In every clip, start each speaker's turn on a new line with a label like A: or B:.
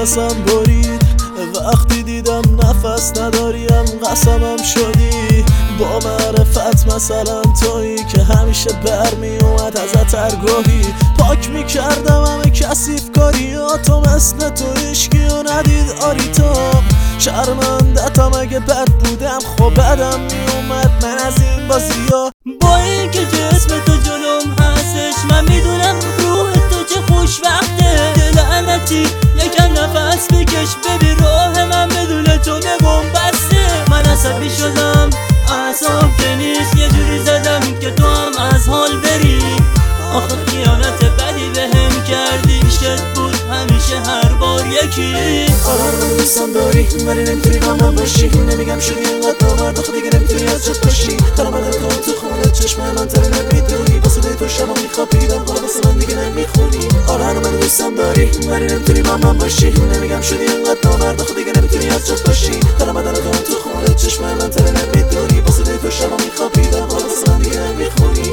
A: نفسم برید وقتی دیدم نفس نداریم قسمم شدی با معرفت مثلا تویی که همیشه برمی اومد ازت هرگاهی پاک میکردم همه کثیف کاریاتو مثل تو عشقیو ندید آریتام شرمندتم اگه بد بودم خب بدم میومد من از این بازیا
B: با اینکه جسم تو جلوم هستش من میدونم روح تو چه خوشوقته لعنتی یکم نفس بکش ببین راه من بدون تو بگم بسته من عصبی شدم اعصاب که نیست یه جوری زدم که تو هم از حال بری آخه خیانت بدی بهم کردی شد بود همیشه هر بار یکی
A: آره من دوستم داری ولی نمیتونی با من باشی نمیگم شدی اینقدر نامرد آخه دیگه نمیتونی از جد باشی در آمدن تو خونه چشم من تره نمیدونی واسه تو شبا میخوابیدم حالا واسه من دیگه نمیخونی آره من دوستم داری ولی نمیتونی با من باشی نمیگم شدی اینقدر نامرد آخه دیگه نمیتونی از جد باشی در آمدن تو خونه چشم من تره نمیدونی واسه تو شبا میخوابیدم حالا واسه من دیگه نمیخونی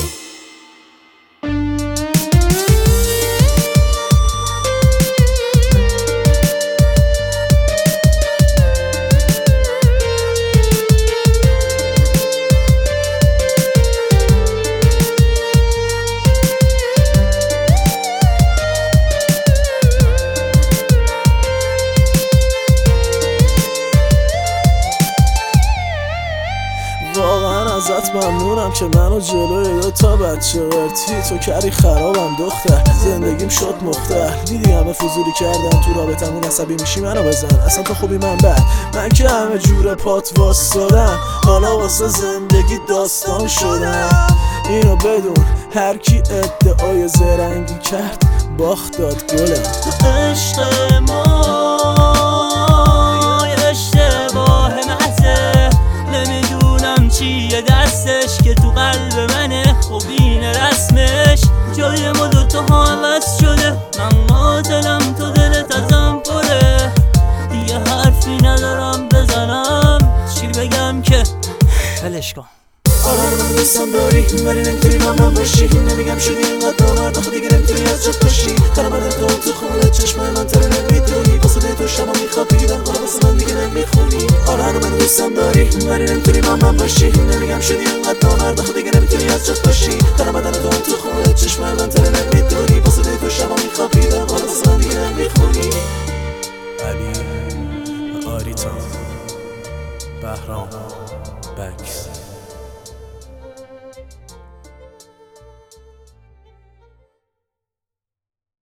A: واقعا ازت ممنونم که منو جلوی دوتا بچه ورتی تو کردی خرابم دختر زندگیم شد مختل دیدی همه فضولی کردن تو رابطمون عصبی میشی منو بزن اصلا تو خوبی من بد من که همه جور پات واسدادم حالا واسه زندگی داستان شدم اینو بدون هر کی ادعای زرنگی کرد باخت داد گلم
B: عشق ما اشتباه محضه نمیدونم چیه دستش که تو قلب منه خب این رسمش جای ما دوتا حالت شده من قاتلم تو دلت ازم پره دیگه حرفی ندارم بزنم چی بگم که ولش کن
A: آره من دوستم داری ولی نمیتونی با من باشی نمیگم شدی اینقدر نامرد آخه دیگه نمیتونی از جد باشی در آمدن تو خونه چشم من تره نمیدونی واسه تو شبا میخوابیدم حالا واسه من دیگه نمیخونی آره من دوستم داری ولی نمیتونی با من باشی نمیگم شدی اینقدر نامرد آخه دیگه نمیتونی از جد باشی در آمدن تو خونه چشم من تره نمیدونی واسه تو شبا میخوابیدم حالا واسه من دیگه نمیخونی علی آریتا بهرام بکس